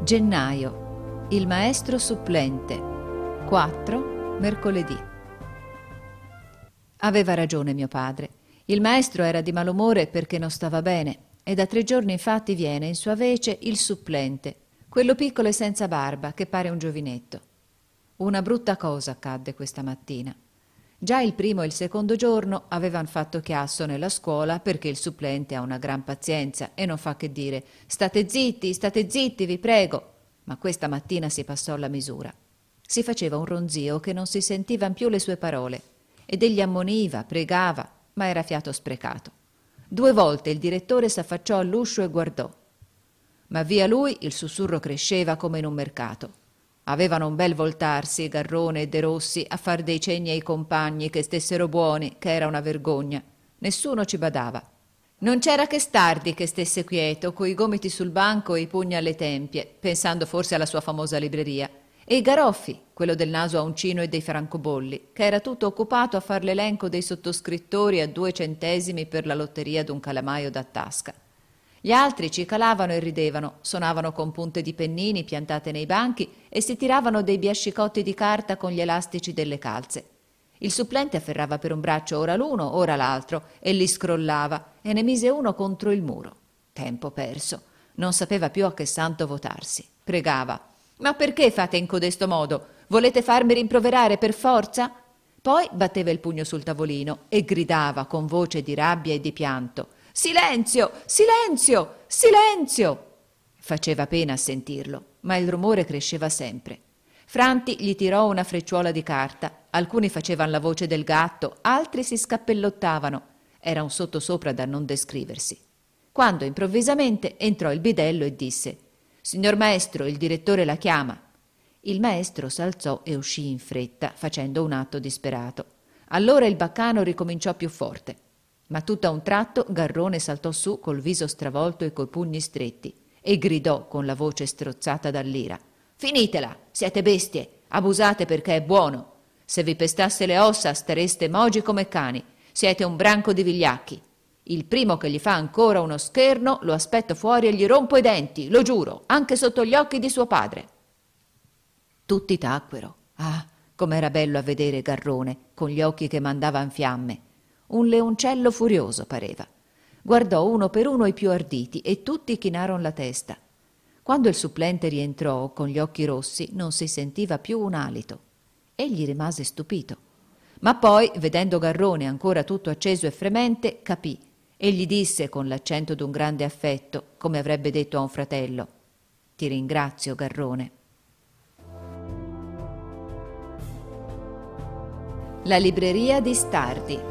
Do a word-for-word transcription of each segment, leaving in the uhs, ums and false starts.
Gennaio. Il maestro supplente. quattro. Mercoledì. Aveva ragione mio padre. Il maestro era di malumore perché non stava bene e da tre giorni infatti viene in sua vece il supplente, quello piccolo e senza barba che pare un giovinetto. Una brutta cosa accadde questa mattina. Già il primo e il secondo giorno avevan fatto chiasso nella scuola perché il supplente ha una gran pazienza e non fa che dire «State zitti, state zitti, vi prego!» Ma questa mattina si passò la misura. Si faceva un ronzio che non si sentivan più le sue parole ed egli ammoniva, pregava, ma era fiato sprecato. Due volte il direttore s'affacciò all'uscio e guardò. Ma via lui il sussurro cresceva come in un mercato. Avevano un bel voltarsi, Garrone e De Rossi, a far dei cenni ai compagni che stessero buoni, che era una vergogna. Nessuno ci badava. Non c'era che Stardi che stesse quieto, coi gomiti sul banco e i pugni alle tempie, pensando forse alla sua famosa libreria, e Garoffi, quello del naso a uncino e dei francobolli, che era tutto occupato a far l'elenco dei sottoscrittori a due centesimi per la lotteria d'un calamaio da tasca. Gli altri cicalavano e ridevano, sonavano con punte di pennini piantate nei banchi e si tiravano dei biascicotti di carta con gli elastici delle calze. Il supplente afferrava per un braccio ora l'uno, ora l'altro, e li scrollava, e ne mise uno contro il muro. Tempo perso. Non sapeva più a che santo votarsi. Pregava. «Ma perché fate in codesto modo? Volete farmi rimproverare per forza?» Poi batteva il pugno sul tavolino e gridava con voce di rabbia e di pianto. «Silenzio! Silenzio! Silenzio!» Faceva pena a sentirlo, ma il rumore cresceva sempre. Franti gli tirò una frecciuola di carta, alcuni facevano la voce del gatto, altri si scappellottavano. Era un sottosopra da non descriversi. Quando improvvisamente entrò il bidello e disse «Signor maestro, il direttore la chiama». Il maestro s'alzò e uscì in fretta, facendo un atto disperato. Allora il baccano ricominciò più forte. Ma tutto a un tratto Garrone saltò su col viso stravolto e coi pugni stretti e gridò con la voce strozzata dall'ira. «Finitela! Siete bestie! Abusate perché è buono! Se vi pestasse le ossa stareste mogi come cani! Siete un branco di vigliacchi! Il primo che gli fa ancora uno scherno lo aspetto fuori e gli rompo i denti, lo giuro, anche sotto gli occhi di suo padre!» Tutti tacquero. Ah, com'era bello a vedere Garrone, con gli occhi che mandavan fiamme. Un leoncello furioso pareva. Guardò uno per uno i più arditi e tutti chinaron la testa. Quando il supplente rientrò con gli occhi rossi non si sentiva più un alito. Egli rimase stupito. Ma poi, vedendo Garrone ancora tutto acceso e fremente, capì e gli disse con l'accento d'un grande affetto, come avrebbe detto a un fratello: «Ti ringrazio, Garrone». La libreria di Stardi.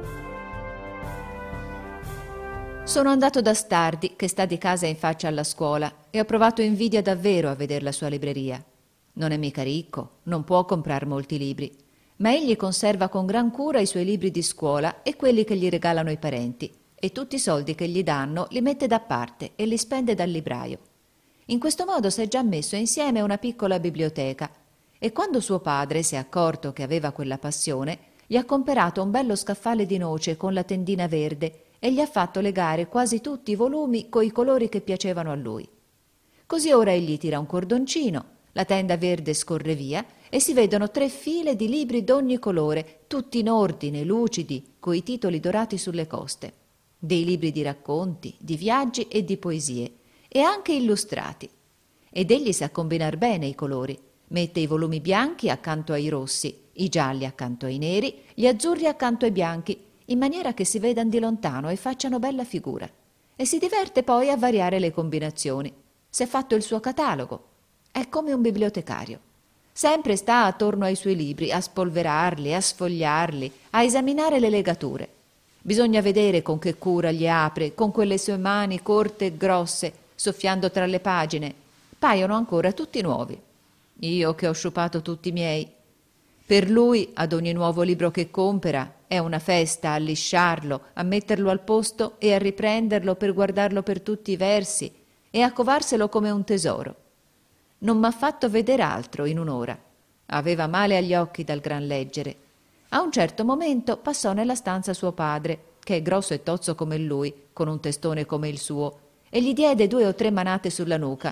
Sono andato da Stardi, che sta di casa in faccia alla scuola, e ho provato invidia davvero a veder la sua libreria. Non è mica ricco, non può comprar molti libri, ma egli conserva con gran cura i suoi libri di scuola e quelli che gli regalano i parenti, e tutti i soldi che gli danno li mette da parte e li spende dal libraio. In questo modo s'è già messo insieme una piccola biblioteca, e quando suo padre si è accorto che aveva quella passione, gli ha comperato un bello scaffale di noce con la tendina verde e gli ha fatto legare quasi tutti i volumi coi colori che piacevano a lui. Così ora egli tira un cordoncino, la tenda verde scorre via e si vedono tre file di libri d'ogni colore, tutti in ordine, lucidi, coi titoli dorati sulle coste. Dei libri di racconti, di viaggi e di poesie, e anche illustrati. Ed egli sa combinar bene i colori. Mette i volumi bianchi accanto ai rossi, i gialli accanto ai neri, gli azzurri accanto ai bianchi, in maniera che si vedan di lontano e facciano bella figura. E si diverte poi a variare le combinazioni. S'è fatto il suo catalogo. È come un bibliotecario. Sempre sta attorno ai suoi libri, a spolverarli, a sfogliarli, a esaminare le legature. Bisogna vedere con che cura li apre, con quelle sue mani corte e grosse, soffiando tra le pagine. Paiono ancora tutti nuovi. Io che ho sciupato tutti i miei. Per lui, ad ogni nuovo libro che compera, è una festa a lisciarlo, a metterlo al posto e a riprenderlo per guardarlo per tutti i versi e a covarselo come un tesoro. Non m'ha fatto vedere altro in un'ora. Aveva male agli occhi dal gran leggere. A un certo momento passò nella stanza suo padre, che è grosso e tozzo come lui, con un testone come il suo, e gli diede due o tre manate sulla nuca.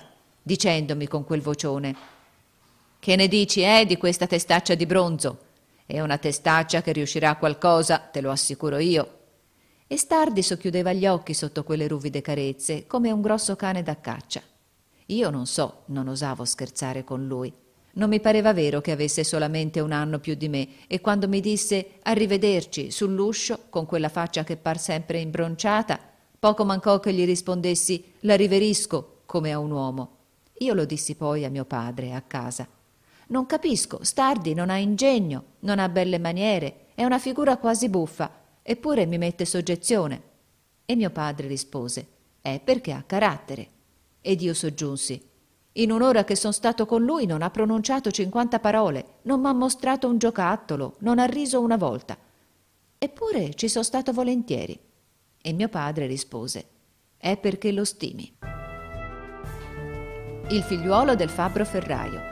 dicendomi con quel vocione: «Che ne dici, eh, di questa testaccia di bronzo? È una testaccia che riuscirà a qualcosa, te lo assicuro io». E Stardi socchiudeva gli occhi sotto quelle ruvide carezze, come un grosso cane da caccia. Io non so, non osavo scherzare con lui. Non mi pareva vero che avesse solamente un anno più di me, e quando mi disse arrivederci sull'uscio, con quella faccia che par sempre imbronciata, poco mancò che gli rispondessi la riverisco come a un uomo. Io lo dissi poi a mio padre a casa. «Non capisco, Stardi non ha ingegno, non ha belle maniere, è una figura quasi buffa, eppure mi mette soggezione». E mio padre rispose: «È perché ha carattere». Ed io soggiunsi: «In un'ora che son stato con lui non ha pronunciato cinquanta parole, non m'ha mostrato un giocattolo, non ha riso una volta. Eppure ci son stato volentieri». E mio padre rispose: «È perché lo stimi». Il figliuolo del fabbro ferraio.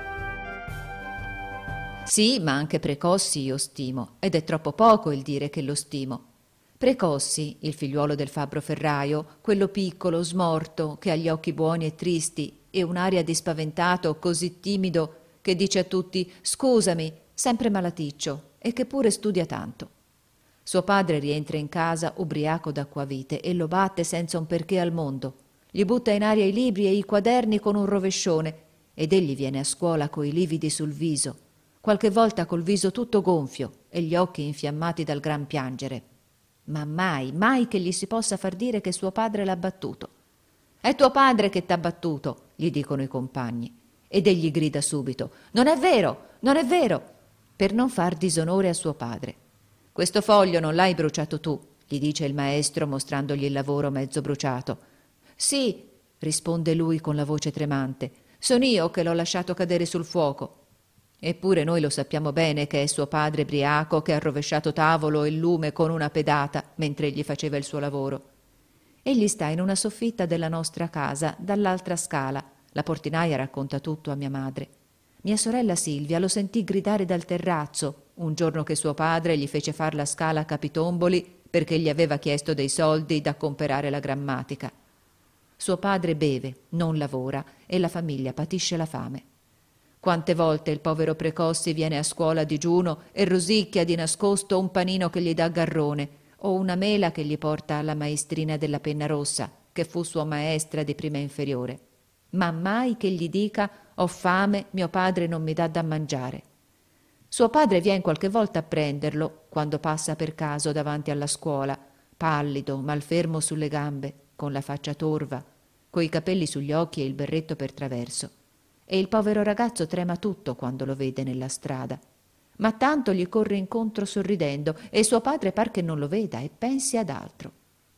Sì, ma anche Precossi io stimo, ed è troppo poco il dire che lo stimo. Precossi, il figliuolo del fabbro ferraio, quello piccolo, smorto, che ha gli occhi buoni e tristi e un'aria di spaventato così timido che dice a tutti «scusami», sempre malaticcio, e che pure studia tanto. Suo padre rientra in casa ubriaco d'acquavite e lo batte senza un perché al mondo. Gli butta in aria i libri e i quaderni con un rovescione ed egli viene a scuola coi lividi sul viso, qualche volta col viso tutto gonfio e gli occhi infiammati dal gran piangere. Ma mai, mai che gli si possa far dire che suo padre l'ha battuto. «È tuo padre che t'ha battuto», gli dicono i compagni. Ed egli grida subito: «Non è vero, non è vero», per non far disonore a suo padre. «Questo foglio non l'hai bruciato tu», gli dice il maestro mostrandogli il lavoro mezzo bruciato. «Sì», risponde lui con la voce tremante, «son io che l'ho lasciato cadere sul fuoco». Eppure noi lo sappiamo bene che è suo padre briaco che ha rovesciato tavolo e lume con una pedata mentre egli faceva il suo lavoro. Egli sta in una soffitta della nostra casa, dall'altra scala. La portinaia racconta tutto a mia madre. Mia sorella Silvia lo sentì gridare dal terrazzo un giorno che suo padre gli fece far la scala a Capitomboli perché gli aveva chiesto dei soldi da comperare la grammatica. Suo padre beve, non lavora e la famiglia patisce la fame. Quante volte il povero Precossi viene a scuola a digiuno e rosicchia di nascosto un panino che gli dà Garrone o una mela che gli porta alla maestrina della penna rossa, che fu sua maestra di prima inferiore. Ma mai che gli dica «ho fame, mio padre non mi dà da mangiare». Suo padre vien qualche volta a prenderlo, quando passa per caso davanti alla scuola, pallido, malfermo sulle gambe, con la faccia torva, coi capelli sugli occhi e il berretto per traverso. E il povero ragazzo trema tutto quando lo vede nella strada. Ma tanto gli corre incontro sorridendo e suo padre par che non lo veda e pensi ad altro.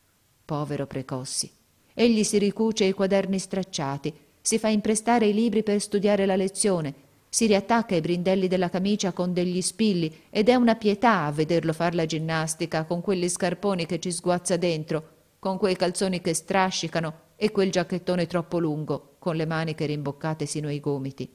Povero Precossi. Egli si ricuce i quaderni stracciati, si fa imprestare i libri per studiare la lezione, si riattacca i brindelli della camicia con degli spilli ed è una pietà a vederlo far la ginnastica con quegli scarponi che ci sguazza dentro, con quei calzoni che strascicano e quel giacchettone troppo lungo, con le maniche rimboccate sino ai gomiti.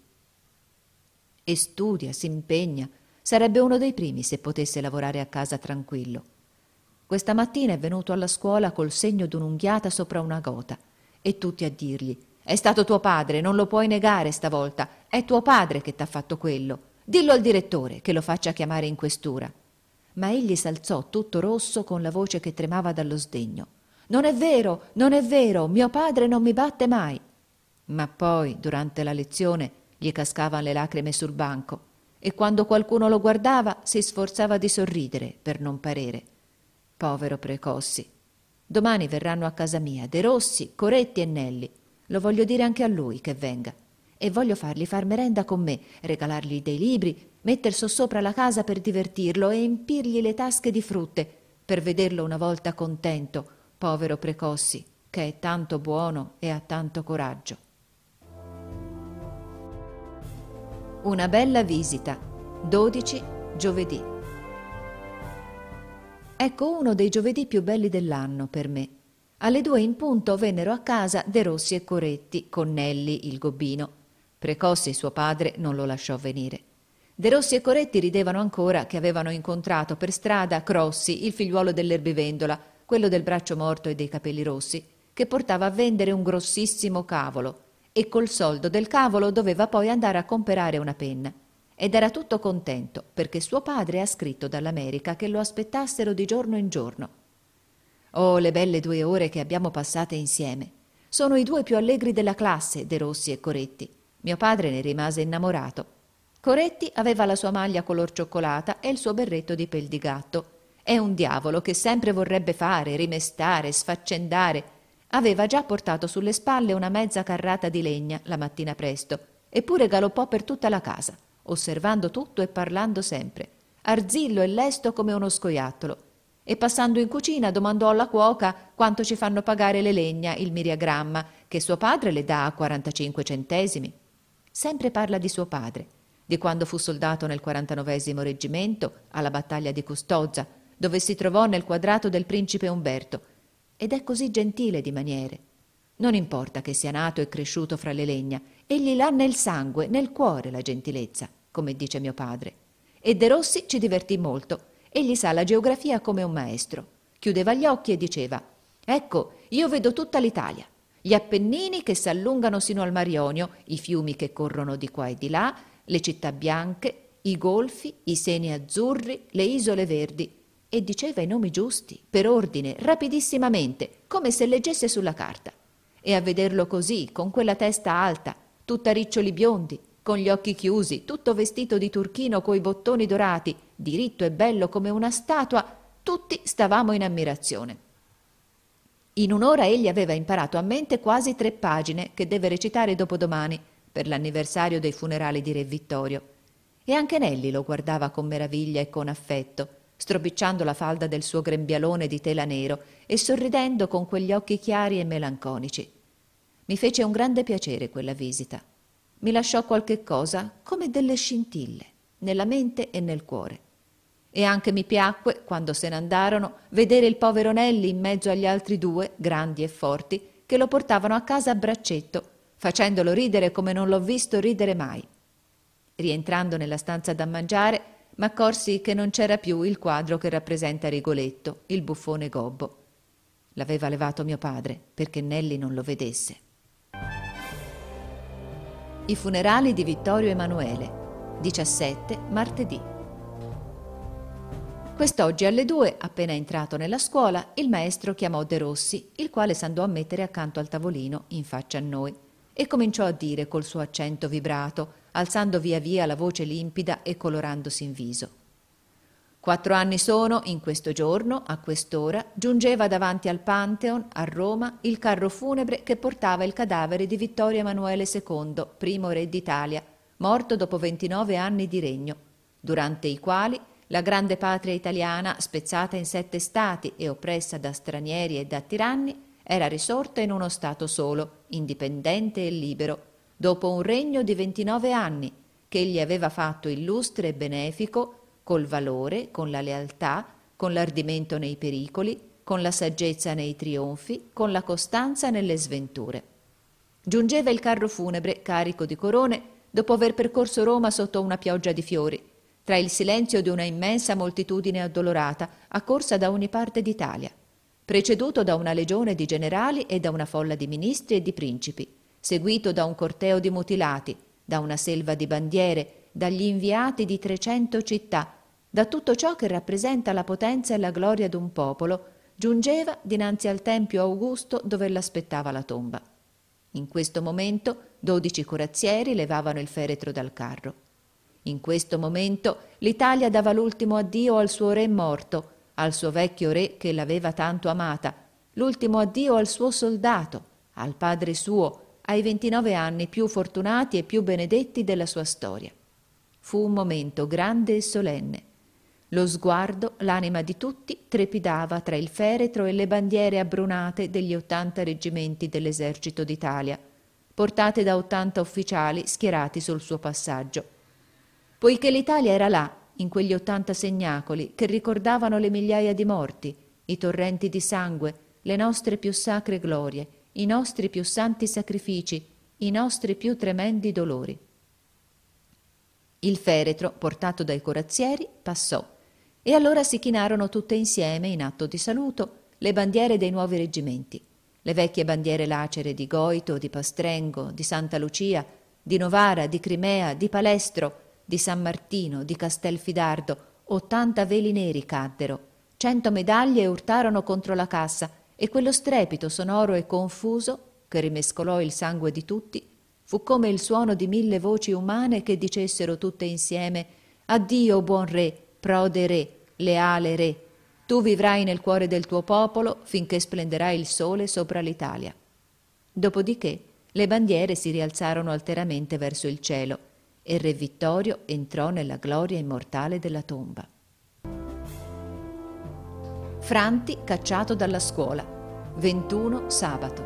E studia, si impegna, sarebbe uno dei primi se potesse lavorare a casa tranquillo. Questa mattina è venuto alla scuola col segno d'un'unghiata sopra una gota, e tutti a dirgli: «È stato tuo padre, non lo puoi negare stavolta, è tuo padre che t'ha fatto quello. Dillo al direttore che lo faccia chiamare in questura». Ma egli s'alzò tutto rosso con la voce che tremava dallo sdegno. «Non è vero, non è vero, mio padre non mi batte mai». Ma poi, durante la lezione, gli cascavan le lacrime sul banco e quando qualcuno lo guardava si sforzava di sorridere per non parere. Povero Precossi. Domani verranno a casa mia De Rossi, Coretti e Nelli. Lo voglio dire anche a lui che venga. E voglio fargli far merenda con me, regalargli dei libri, metter sossopra la casa per divertirlo e empirgli le tasche di frutte, per vederlo una volta contento, povero Precossi, che è tanto buono e ha tanto coraggio. Una bella visita. dodici giovedì. Ecco uno dei giovedì più belli dell'anno per me. Alle due in punto vennero a casa De Rossi e Coretti con Nelli, il gobbino. Precossi, suo padre, non lo lasciò venire. De Rossi e Coretti ridevano ancora che avevano incontrato per strada Crossi, il figliuolo dell'erbivendola, quello del braccio morto e dei capelli rossi, che portava a vendere un grossissimo cavolo, e col soldo del cavolo doveva poi andare a comprare una penna. Ed era tutto contento perché suo padre ha scritto dall'America che lo aspettassero di giorno in giorno. Oh, le belle due ore che abbiamo passate insieme! Sono i due più allegri della classe, De Rossi e Coretti. Mio padre ne rimase innamorato. Coretti aveva la sua maglia color cioccolata e il suo berretto di pel di gatto. È un diavolo che sempre vorrebbe fare, rimestare, sfaccendare. Aveva già portato sulle spalle una mezza carrata di legna la mattina presto, eppure galoppò per tutta la casa, osservando tutto e parlando sempre, arzillo e lesto come uno scoiattolo. E passando in cucina domandò alla cuoca quanto ci fanno pagare le legna, il miriagramma, che suo padre le dà a quarantacinque centesimi. Sempre parla di suo padre, di quando fu soldato nel quarantanovesimo reggimento alla battaglia di Custozza, dove si trovò nel quadrato del principe Umberto, ed è così gentile di maniere. Non importa che sia nato e cresciuto fra le legna, egli l'ha nel sangue, nel cuore la gentilezza, come dice mio padre. E De Rossi ci divertì molto. Egli sa la geografia come un maestro. Chiudeva gli occhi e diceva: «Ecco, io vedo tutta l'Italia. Gli Appennini che s'allungano sino al Mar Ionio, i fiumi che corrono di qua e di là, le città bianche, i golfi, i seni azzurri, le isole verdi». E diceva i nomi giusti, per ordine, rapidissimamente, come se leggesse sulla carta. E a vederlo così, con quella testa alta, tutta riccioli biondi, con gli occhi chiusi, tutto vestito di turchino coi bottoni dorati, diritto e bello come una statua, tutti stavamo in ammirazione. In un'ora egli aveva imparato a mente quasi tre pagine che deve recitare dopodomani per l'anniversario dei funerali di Re Vittorio. E anche Nelli lo guardava con meraviglia e con affetto, stropicciando la falda del suo grembialone di tela nero e sorridendo con quegli occhi chiari e melanconici. Mi fece un grande piacere quella visita. Mi lasciò qualche cosa come delle scintille nella mente e nel cuore. E anche mi piacque, quando se ne andarono, vedere il povero Nelli in mezzo agli altri due, grandi e forti, che lo portavano a casa a braccetto, facendolo ridere come non l'ho visto ridere mai. Rientrando nella stanza da mangiare, m'accorsi che non c'era più il quadro che rappresenta Rigoletto, il buffone gobbo. L'aveva levato mio padre perché Nelli non lo vedesse. I funerali di Vittorio Emanuele, diciassette martedì. Quest'oggi alle due, appena entrato nella scuola, il maestro chiamò De Rossi, il quale s'andò a mettere accanto al tavolino, in faccia a noi, e cominciò a dire col suo accento vibrato, alzando via via la voce limpida e colorandosi in viso. Quattro anni sono, in questo giorno, a quest'ora, giungeva davanti al Pantheon, a Roma, il carro funebre che portava il cadavere di Vittorio Emanuele secondo, primo re d'Italia, morto dopo ventinove anni di regno, durante i quali la grande patria italiana, spezzata in sette stati e oppressa da stranieri e da tiranni, era risorta in uno stato solo, indipendente e libero, dopo un regno di ventinove anni, che egli aveva fatto illustre e benefico, col valore, con la lealtà, con l'ardimento nei pericoli, con la saggezza nei trionfi, con la costanza nelle sventure. Giungeva il carro funebre, carico di corone, dopo aver percorso Roma sotto una pioggia di fiori, tra il silenzio di una immensa moltitudine addolorata, accorsa da ogni parte d'Italia, preceduto da una legione di generali e da una folla di ministri e di principi, seguito da un corteo di mutilati, da una selva di bandiere, dagli inviati di trecento città, da tutto ciò che rappresenta la potenza e la gloria d'un popolo, giungeva dinanzi al Tempio Augusto dove l'aspettava la tomba. In questo momento dodici corazzieri levavano il feretro dal carro. In questo momento l'Italia dava l'ultimo addio al suo re morto, al suo vecchio re che l'aveva tanto amata, l'ultimo addio al suo soldato, al padre suo, ai ventinove anni più fortunati e più benedetti della sua storia. Fu un momento grande e solenne. Lo sguardo, l'anima di tutti trepidava tra il feretro e le bandiere abbrunate degli ottanta reggimenti dell'esercito d'Italia, portate da ottanta ufficiali schierati sul suo passaggio. Poiché l'Italia era là, in quegli ottanta segnacoli che ricordavano le migliaia di morti, i torrenti di sangue, le nostre più sacre glorie, i nostri più santi sacrifici, i nostri più tremendi dolori. Il feretro, portato dai corazzieri, passò, e allora si chinarono tutte insieme, in atto di saluto, le bandiere dei nuovi reggimenti, le vecchie bandiere lacere di Goito, di Pastrengo, di Santa Lucia, di Novara, di Crimea, di Palestro, di San Martino, di Castelfidardo. Ottanta veli neri caddero, cento medaglie urtarono contro la cassa, e quello strepito sonoro e confuso, che rimescolò il sangue di tutti, fu come il suono di mille voci umane che dicessero tutte insieme: addio, buon re, prode re, leale re, tu vivrai nel cuore del tuo popolo finché splenderà il sole sopra l'Italia. Dopodiché le bandiere si rialzarono alteramente verso il cielo e Re Vittorio entrò nella gloria immortale della tomba. Franti cacciato dalla scuola. ventuno sabato.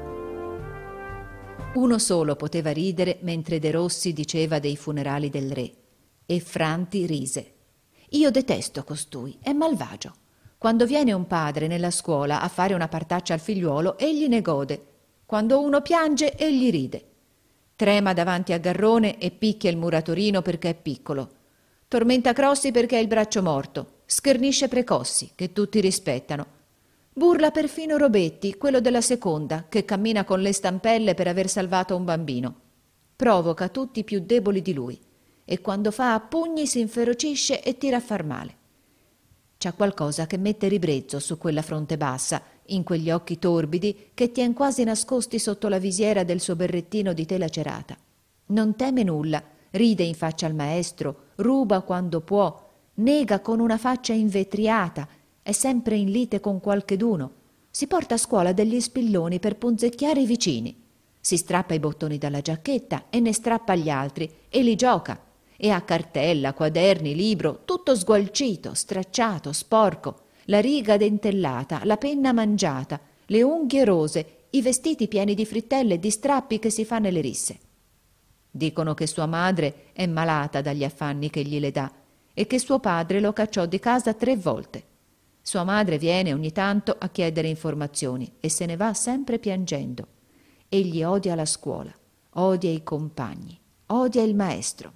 Uno solo poteva ridere mentre De Rossi diceva dei funerali del re, e Franti rise. Io detesto costui, è malvagio. Quando viene un padre nella scuola a fare una partaccia al figliuolo, egli ne gode. Quando uno piange, egli ride. Trema davanti a Garrone e picchia il muratorino perché è piccolo. Tormenta Crossi perché ha il braccio morto. Schernisce Precossi, che tutti rispettano. Burla perfino Robetti, quello della seconda, che cammina con le stampelle per aver salvato un bambino. Provoca tutti i più deboli di lui, e quando fa a pugni si inferocisce e tira a far male. C'è qualcosa che mette ribrezzo su quella fronte bassa, in quegli occhi torbidi che tien quasi nascosti sotto la visiera del suo berrettino di tela cerata. Non teme nulla, ride in faccia al maestro, ruba quando può, nega con una faccia invetriata, è sempre in lite con qualcheduno, si porta a scuola degli spilloni per punzecchiare i vicini, si strappa i bottoni dalla giacchetta e ne strappa gli altri e li gioca, e ha cartella, quaderni, libro, tutto sgualcito, stracciato, sporco, la riga dentellata, la penna mangiata, le unghie rose, i vestiti pieni di frittelle e di strappi che si fa nelle risse. Dicono che sua madre è malata dagli affanni che gli le dà e che suo padre lo cacciò di casa tre volte. Sua madre viene ogni tanto a chiedere informazioni e se ne va sempre piangendo. Egli odia la scuola, odia i compagni, odia il maestro.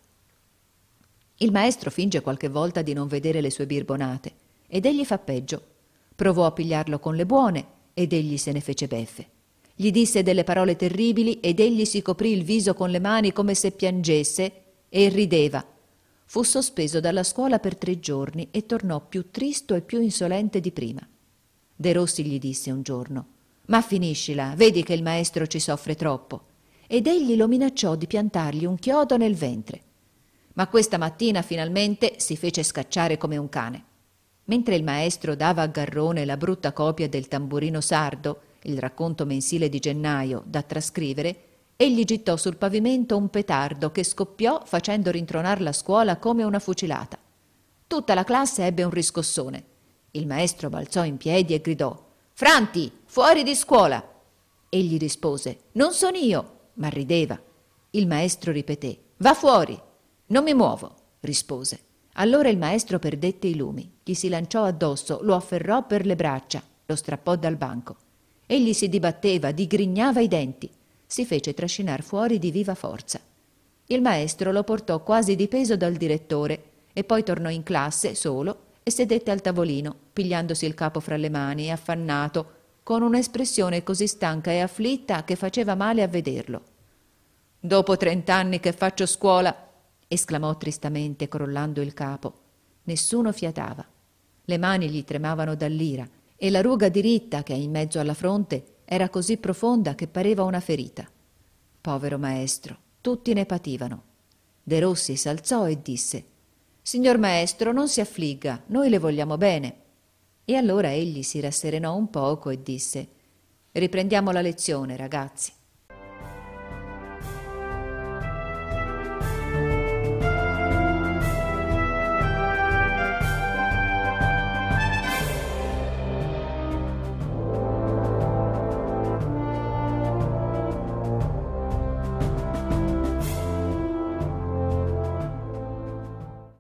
Il maestro finge qualche volta di non vedere le sue birbonate ed egli fa peggio. Provò a pigliarlo con le buone ed egli se ne fece beffe. Gli disse delle parole terribili ed egli si coprì il viso con le mani come se piangesse e rideva. Fu sospeso dalla scuola per tre giorni e tornò più tristo e più insolente di prima. De Rossi gli disse un giorno: «Ma finiscila, vedi che il maestro ci soffre troppo». Ed egli lo minacciò di piantargli un chiodo nel ventre. Ma questa mattina finalmente si fece scacciare come un cane. Mentre il maestro dava a Garrone la brutta copia del Tamburino sardo, il racconto mensile di gennaio, da trascrivere, egli gittò sul pavimento un petardo che scoppiò facendo rintronar la scuola come una fucilata. Tutta la classe ebbe un riscossone. Il maestro balzò in piedi e gridò: «Franti, fuori di scuola!» Egli rispose: «Non sono io!» ma rideva. Il maestro ripeté: «Va fuori!» «Non mi muovo», rispose. Allora il maestro perdette i lumi, gli si lanciò addosso, lo afferrò per le braccia, lo strappò dal banco. Egli si dibatteva, digrignava i denti, si fece trascinar fuori di viva forza. Il maestro lo portò quasi di peso dal direttore e poi tornò in classe solo e sedette al tavolino, pigliandosi il capo fra le mani, affannato, con un'espressione così stanca e afflitta che faceva male a vederlo. «Dopo trent'anni che faccio scuola», esclamò tristamente crollando il capo. Nessuno fiatava. Le mani gli tremavano dall'ira e la ruga diritta che è in mezzo alla fronte era così profonda che pareva una ferita. Povero maestro, tutti ne pativano. De Rossi s'alzò e disse: «Signor maestro, non si affligga, noi le vogliamo bene». E allora egli si rasserenò un poco e disse: «Riprendiamo la lezione, ragazzi».